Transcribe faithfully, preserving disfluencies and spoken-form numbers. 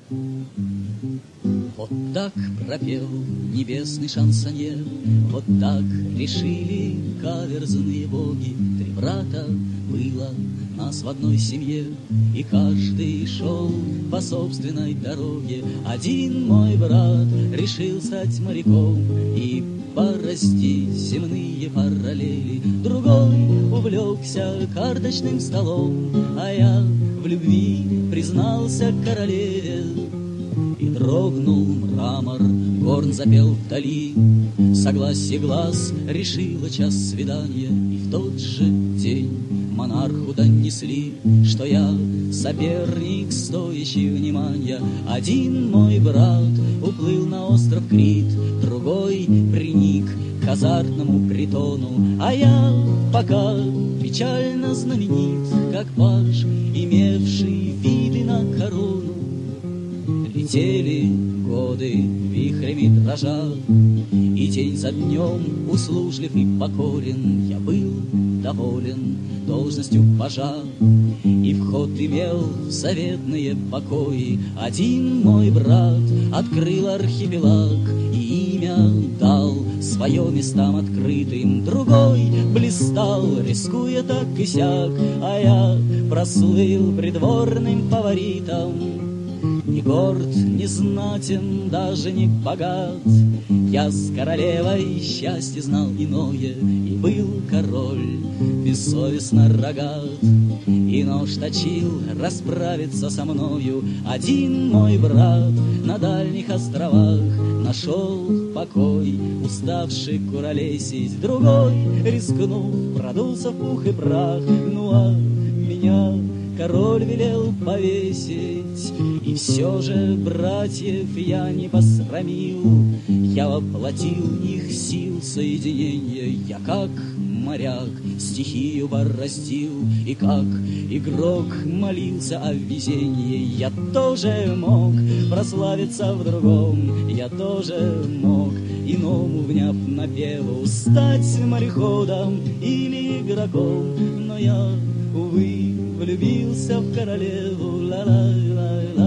Вот так пропел небесный шансоньер, вот так решили каверзные боги. Три брата было нас в одной семье, и каждый шел по собственной дороге. Один мой брат решил стать моряком и порастить земные параллели. Другой увлекся карточным столом, а я в любви признался королеве. И дрогнул мрамор, горн запел вдали, согласие глаз решило час свидания. И в тот же день монарху донесли, что я соперник, стоящий внимания. Один мой брат уплыл на остров Крит, другой приник к азартному притону, а я пока печально знаменит, как паж, имевший виды на корону. Летели годы вихрями дрожа, и день за днем услужлив и покорен. Я был доволен должностью пажа, и вход имел в заветные покои. Один мой брат открыл архипелаг и имя дал свое местам открытым. Другой блистал, рискуя так и сяк, а я прослыл придворным фаворитом. Ни горд, ни знатен, даже не богат, я с королевой счастье знал иное, и был король бессовестно рогат, и нож точил расправиться со мною. Один мой брат на дальних островах нашел покой, уставший куролесить. Другой, рискнув, продулся в пух и прах. Ну а меня король велел повесить, и все же братьев я не посрамил. Я воплотил их сил соединения, я как моряк стихию бороздил, и как игрок молился о везении. Я тоже мог прославиться в другом, я тоже мог иному, вняв напеву, стать мореходом или игроком. Но я, увы, влюбился в королеву. Ла-ла-ла-ла.